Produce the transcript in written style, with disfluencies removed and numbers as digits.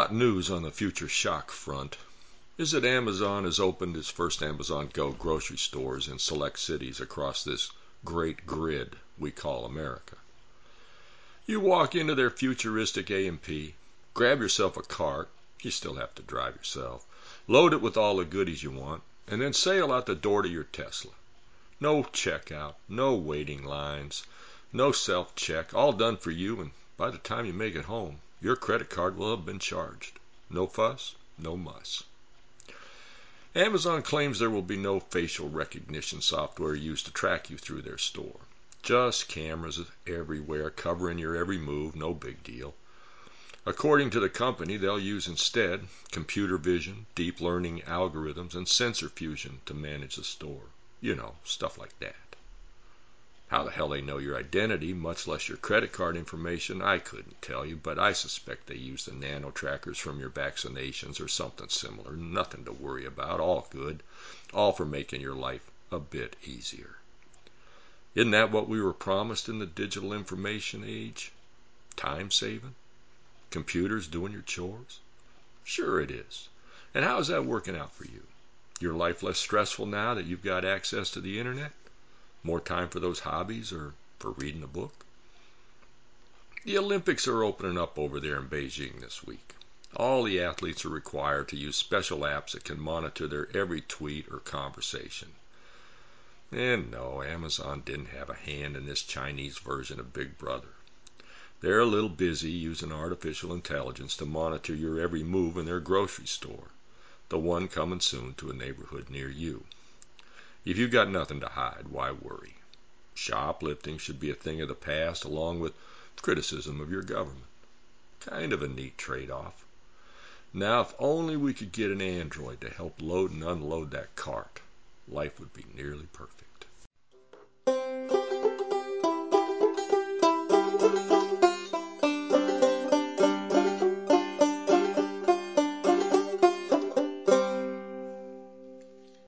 hot news on the future shock front is that Amazon has opened its first Amazon Go grocery stores in select cities across this great grid we call America. You walk into their futuristic A&P, grab yourself a cart, you still have to drive yourself, load it with all the goodies you want, and then sail out the door to your Tesla. No checkout, no waiting lines, no self-check, all done for you, and by the time you make it home, your credit card will have been charged. No fuss, no muss. Amazon claims there will be no facial recognition software used to track you through their store. Just cameras everywhere covering your every move, no big deal. According to the company, they'll use instead computer vision, deep learning algorithms, and sensor fusion to manage the store. You know, stuff like that. How the hell they know your identity, much less your credit card information, I couldn't tell you, but I suspect they use the nano trackers from your vaccinations or something similar. Nothing to worry about, all good, all for making your life a bit easier. Isn't that what we were promised in the digital information age? Time saving? Computers doing your chores? Sure it is. And how is that working out for you? Your life less stressful now that you've got access to the internet? More time for those hobbies or for reading a book? The Olympics are opening up over there in Beijing this week. All the athletes are required to use special apps that can monitor their every tweet or conversation. And no, Amazon didn't have a hand in this Chinese version of Big Brother. They're a little busy using artificial intelligence to monitor your every move in their grocery store, the one coming soon to a neighborhood near you. If you've got nothing to hide, why worry? Shoplifting should be a thing of the past, along with criticism of your government. Kind of a neat trade-off. Now, if only we could get an android to help load and unload that cart, life would be nearly perfect.